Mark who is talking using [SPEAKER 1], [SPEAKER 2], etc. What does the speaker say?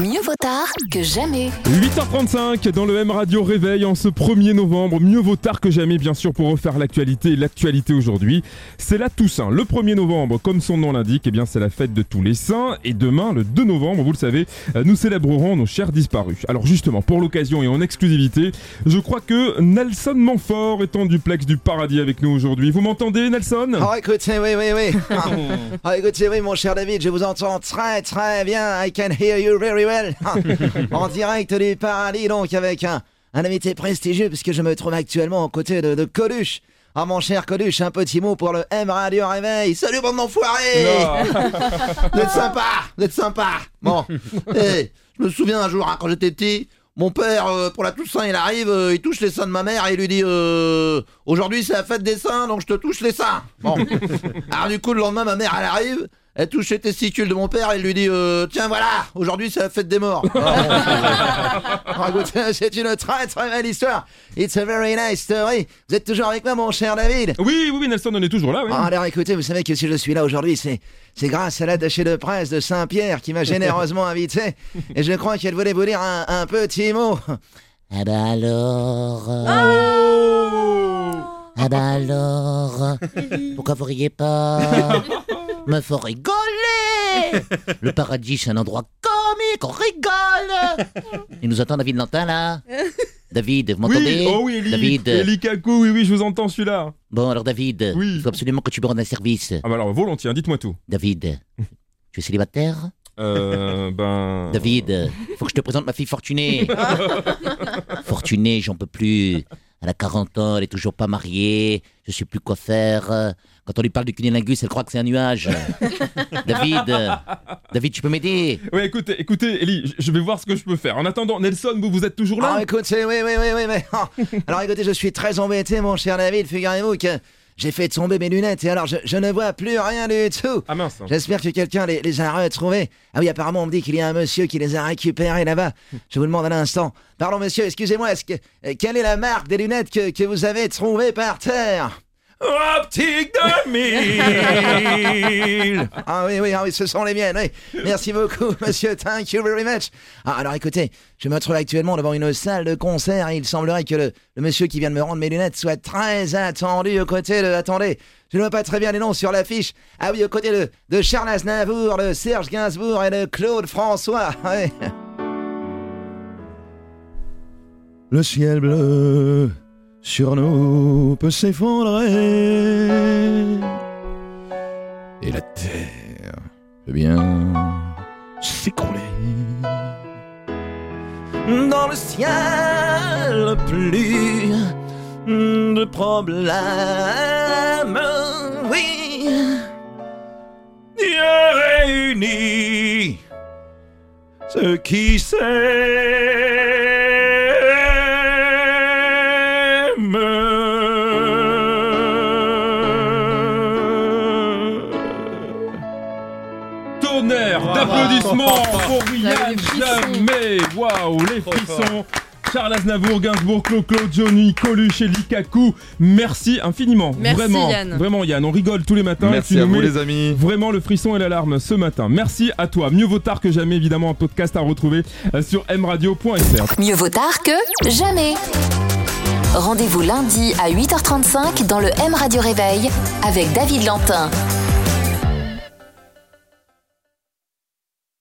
[SPEAKER 1] Mieux vaut tard que jamais.
[SPEAKER 2] 8h35 dans le M Radio Réveil en ce 1er novembre. Mieux vaut tard que jamais, bien sûr, pour refaire l'actualité. L'actualité aujourd'hui, c'est la Toussaint. Le 1er novembre, comme son nom l'indique, eh bien, c'est la fête de tous les saints. Et demain, le 2 novembre, vous le savez, nous célébrerons nos chers disparus. Alors justement, pour l'occasion et en exclusivité, je crois que Nelson Montfort est en duplex du paradis avec nous aujourd'hui. Vous m'entendez, Nelson ?
[SPEAKER 3] Oh, écoutez, oui. Écoutez, oui, mon cher David, je vous entends très bien. I can hear you very well. En direct du paradis, donc, avec un invité prestigieux, puisque je me trouve actuellement aux côtés de Coluche. Ah, mon cher Coluche, un petit mot pour le M Radio Réveil. Salut, bande d'enfoirés. Vous êtes sympa. Bon, je me souviens un jour, quand j'étais petit, mon père, pour la Toussaint, il arrive, il touche les seins de ma mère et il lui dit aujourd'hui c'est la fête des seins, donc je te touche les seins. Bon. Alors du coup, le lendemain, ma mère, elle arrive, elle touche les testicules de mon père et elle lui dit tiens, voilà, aujourd'hui c'est la fête des morts. C'est une très belle histoire. It's a very nice story. Vous êtes toujours avec moi, mon cher David?
[SPEAKER 2] Oui, Nelson, on est toujours là, oui.
[SPEAKER 3] Alors écoutez, vous savez que si je suis là aujourd'hui, c'est grâce à l'attaché de presse de Saint-Pierre qui m'a généreusement invité. Et je crois qu'elle voulait vous dire un petit mot. Ah bah alors... Ah bah alors... Pourquoi vous riez pas? Me faut rigoler. Le paradis, c'est un endroit comique, on rigole. Il nous attend, David Lantin, là? David, vous m'entendez?
[SPEAKER 2] Oui, Eli Kakou, oui, je vous entends celui-là.
[SPEAKER 3] Bon, alors David, il faut absolument que tu me rendes un service.
[SPEAKER 2] Ah bah alors, volontiers, dites-moi tout.
[SPEAKER 3] David, tu es célibataire? David, faut que je te présente ma fille Fortunée. Fortunée, j'en peux plus. Elle a 40 ans, elle est toujours pas mariée. Je sais plus quoi faire. Quand on lui parle du cunilingus, elle croit que c'est un nuage. David, tu peux m'aider?
[SPEAKER 2] Oui, écoutez, Eli, je vais voir ce que je peux faire. En attendant, Nelson, vous êtes toujours là?
[SPEAKER 3] Ah, écoutez, oui. Alors écoutez, je suis très embêté, mon cher David. Figurez-vous que j'ai fait tomber mes lunettes et alors je ne vois plus rien du tout.
[SPEAKER 2] Ah mince.
[SPEAKER 3] J'espère que quelqu'un les a retrouvées. Ah oui, apparemment on me dit qu'il y a un monsieur qui les a récupérées là-bas. Je vous demande un instant. Pardon monsieur, excusez-moi, quelle est la marque des lunettes que vous avez trouvées par terre?
[SPEAKER 2] Optique 2000.
[SPEAKER 3] Ah oui, ce sont les miennes, oui. Merci beaucoup, monsieur, thank you very much. Ah, alors écoutez, je me trouve actuellement devant une salle de concert et il semblerait que le monsieur qui vient de me rendre mes lunettes soit très attendu aux côtés de... Attendez, je ne vois pas très bien les noms sur l'affiche. Ah oui, aux côtés de Charles Aznavour, de Serge Gainsbourg et de Claude François. Oui. Le ciel bleu sur nous peut s'effondrer et la terre peut bien s'écrouler. Dans le ciel, plus de problèmes, oui. Dieu réunit ceux qui s'aiment.
[SPEAKER 2] D'applaudissements pour Yann Jamais. Waouh, les frissons. Charles Aznavour, Gainsbourg, Claude, Johnny, Coluche, Eli Kakou. Merci infiniment.
[SPEAKER 4] Merci Yann.
[SPEAKER 2] Vraiment Yann, on rigole tous les matins.
[SPEAKER 5] Merci à vous les amis.
[SPEAKER 2] Vraiment le frisson et l'alarme ce matin. Merci à toi. Mieux vaut tard que jamais, évidemment, un podcast à retrouver sur mradio.fr.
[SPEAKER 1] Mieux vaut tard que jamais. Rendez-vous lundi à 8h35 dans le M Radio Réveil avec David Lantin.